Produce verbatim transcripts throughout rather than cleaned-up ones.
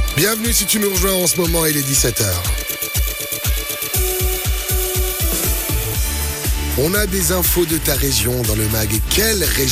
Bienvenue si tu nous rejoins en ce moment, il est dix-sept heures. On a des infos de ta région dans le mag. Et quelle région ?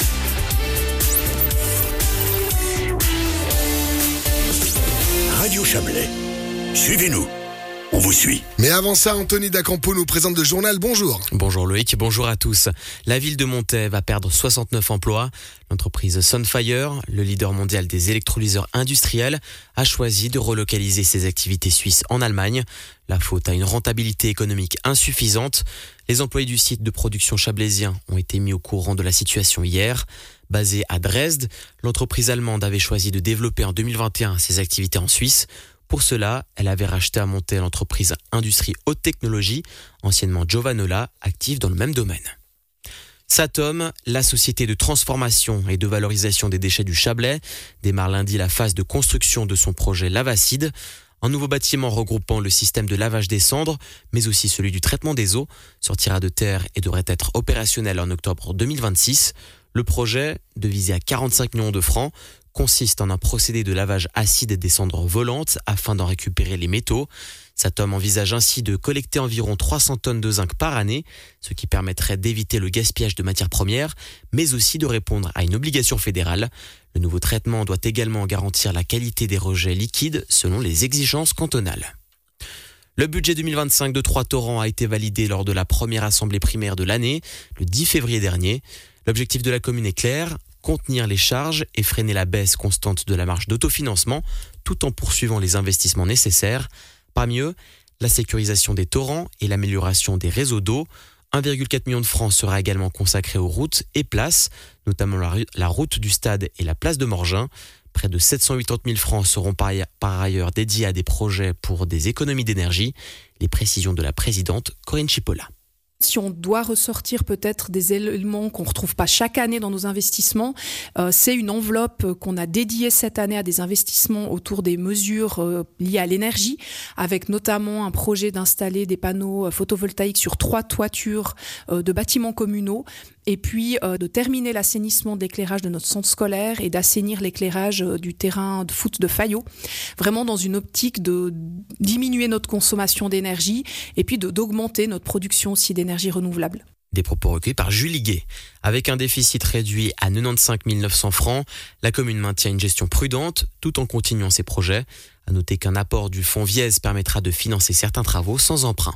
Radio Chablais. Suivez-nous. On vous suit. Mais avant ça, Anthony D'Acampo nous présente le journal. Bonjour. Bonjour Loïc, bonjour à tous. La ville de Montaix va perdre soixante-neuf emplois. L'entreprise Sunfire, le leader mondial des électrolyseurs industriels, a choisi de relocaliser ses activités suisses en Allemagne. La faute à une rentabilité économique insuffisante. Les employés du site de production chablaisien ont été mis au courant de la situation hier. Basée à Dresde, l'entreprise allemande avait choisi de développer en deux mille vingt et un ses activités en Suisse. Pour cela, elle avait racheté à Montaix l'entreprise Industrie Haute Technologie, anciennement Giovanola, active dans le même domaine. Satom, la société de transformation et de valorisation des déchets du Chablais, démarre lundi la phase de construction de son projet Lavacide. Un nouveau bâtiment regroupant le système de lavage des cendres, mais aussi celui du traitement des eaux, sortira de terre et devrait être opérationnel en octobre deux mille vingt-six. Le projet, devisé à quarante-cinq millions de francs, consiste en un procédé de lavage acide des cendres volantes afin d'en récupérer les métaux. Satom envisage ainsi de collecter environ trois cents tonnes de zinc par année, ce qui permettrait d'éviter le gaspillage de matières premières, mais aussi de répondre à une obligation fédérale. Le nouveau traitement doit également garantir la qualité des rejets liquides selon les exigences cantonales. Le budget deux mille vingt-cinq de Trois-Torrents a été validé lors de la première assemblée primaire de l'année, le dix février dernier. L'objectif de la commune est clair, contenir les charges et freiner la baisse constante de la marge d'autofinancement, tout en poursuivant les investissements nécessaires. Parmi eux, la sécurisation des torrents et l'amélioration des réseaux d'eau. un virgule quatre million de francs sera également consacré aux routes et places, notamment la, la route du Stade et la place de Morgin. Près de sept cent quatre-vingt-dix mille francs seront par, par ailleurs dédiés à des projets pour des économies d'énergie. Les précisions de la présidente Corinne Chipola. Si on doit ressortir peut-être des éléments qu'on ne retrouve pas chaque année dans nos investissements, euh, c'est une enveloppe qu'on a dédiée cette année à des investissements autour des mesures euh, liées à l'énergie, avec notamment un projet d'installer des panneaux photovoltaïques sur trois toitures euh, de bâtiments communaux, et puis euh, de terminer l'assainissement de l'éclairage de notre centre scolaire et d'assainir l'éclairage euh, du terrain de foot de Fayot, vraiment dans une optique de diminuer notre consommation d'énergie et puis de, d'augmenter notre production aussi d'énergie renouvelable. Des propos recueillis par Julie Gué. Avec un déficit réduit à quatre-vingt-quinze mille neuf cents francs, la commune maintient une gestion prudente tout en continuant ses projets. À noter qu'un apport du fonds Viez permettra de financer certains travaux sans emprunt.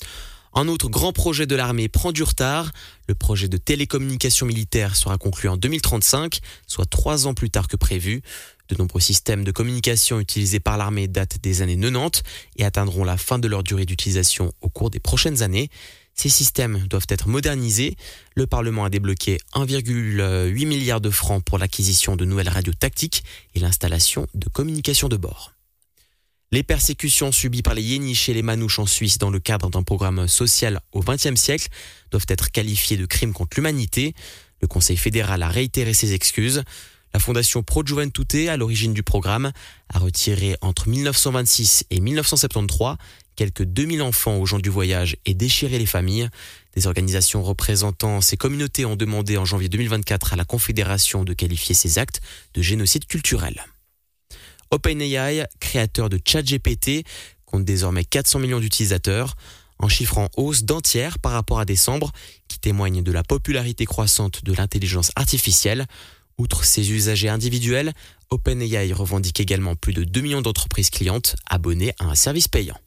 Un autre grand projet de l'armée prend du retard. Le projet de télécommunication militaire sera conclu en deux mille trente-cinq, soit trois ans plus tard que prévu. De nombreux systèmes de communication utilisés par l'armée datent des années quatre-vingt-dix et atteindront la fin de leur durée d'utilisation au cours des prochaines années. Ces systèmes doivent être modernisés. Le Parlement a débloqué un virgule huit milliard de francs pour l'acquisition de nouvelles radios tactiques et l'installation de communications de bord. Les persécutions subies par les Yéniches et les Manouches en Suisse dans le cadre d'un programme social au vingtième siècle doivent être qualifiées de crimes contre l'humanité. Le Conseil fédéral a réitéré ses excuses. La fondation Pro Juventute, à l'origine du programme, a retiré entre dix-neuf cent vingt-six et dix-neuf cent soixante-treize quelques deux mille enfants aux gens du voyage et déchiré les familles. Des organisations représentant ces communautés ont demandé en janvier deux mille vingt-quatre à la Confédération de qualifier ces actes de génocide culturel. OpenAI, créateur de ChatGPT, compte désormais quatre cents millions d'utilisateurs, un chiffre en hausse d'entière par rapport à décembre, qui témoigne de la popularité croissante de l'intelligence artificielle. Outre ses usagers individuels, OpenAI revendique également plus de deux millions d'entreprises clientes abonnées à un service payant.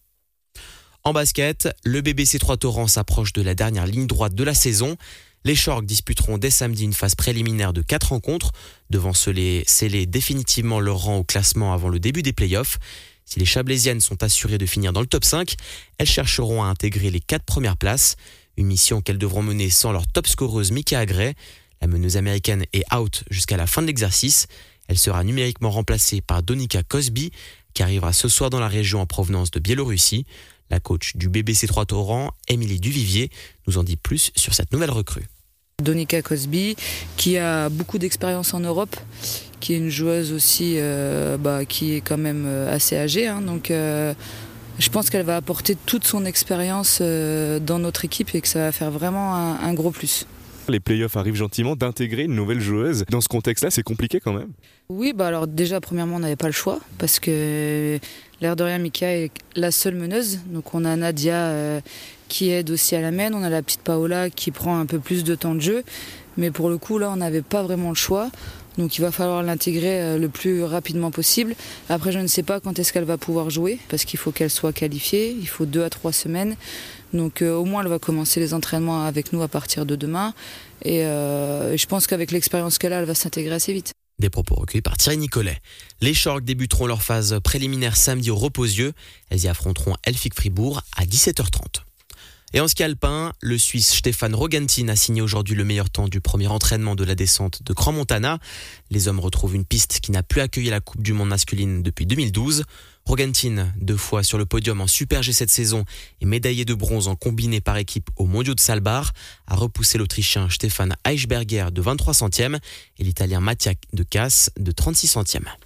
En basket, le B B C Trois-Torrents s'approche de la dernière ligne droite de la saison. Les Chorgs disputeront dès samedi une phase préliminaire de quatre rencontres, devant sceller, sceller définitivement leur rang au classement avant le début des playoffs. Si les Chablaisiennes sont assurées de finir dans le top cinq, elles chercheront à intégrer les quatre premières places, une mission qu'elles devront mener sans leur top scoreuse Mika Agray. La meneuse américaine est out jusqu'à la fin de l'exercice. Elle sera numériquement remplacée par Donika Cosby, qui arrivera ce soir dans la région en provenance de Biélorussie. La coach du B B C Trois-Torrents, Émilie Duvivier, nous en dit plus sur cette nouvelle recrue. Donika Cosby, qui a beaucoup d'expérience en Europe, qui est une joueuse aussi euh, bah, qui est quand même assez âgée. Hein, donc euh, je pense qu'elle va apporter toute son expérience euh, dans notre équipe et que ça va faire vraiment un, un gros plus. Les playoffs arrivent gentiment, d'intégrer une nouvelle joueuse. Dans ce contexte-là, c'est compliqué quand même. Oui, bah alors déjà, premièrement, on n'avait pas le choix parce que l'air de rien, Mika est la seule meneuse. Donc on a Nadia euh, qui aide aussi à la main, on a la petite Paola qui prend un peu plus de temps de jeu. Mais pour le coup, là, on n'avait pas vraiment le choix. Donc il va falloir l'intégrer le plus rapidement possible. Après, je ne sais pas quand est-ce qu'elle va pouvoir jouer, parce qu'il faut qu'elle soit qualifiée, il faut deux à trois semaines. Donc euh, au moins, elle va commencer les entraînements avec nous à partir de demain. Et euh, je pense qu'avec l'expérience qu'elle a, elle va s'intégrer assez vite. Des propos recueillis par Thierry Nicolet. Les Sharks débuteront leur phase préliminaire samedi au Reposieux. Elles y affronteront Elfic Fribourg à dix-sept heures trente. Et en ski alpin, le Suisse Stefan Rogentin a signé aujourd'hui le meilleur temps du premier entraînement de la descente de Grand Montana. Les hommes retrouvent une piste qui n'a plus accueilli la Coupe du Monde masculine depuis deux mille douze. Rogentin, deux fois sur le podium en Super G cette saison et médaillé de bronze en combiné par équipe aux Mondiaux de Saalbach, a repoussé l'Autrichien Stefan Eichberger de vingt-trois centièmes et l'Italien Mattia de Casse de trente-six centièmes.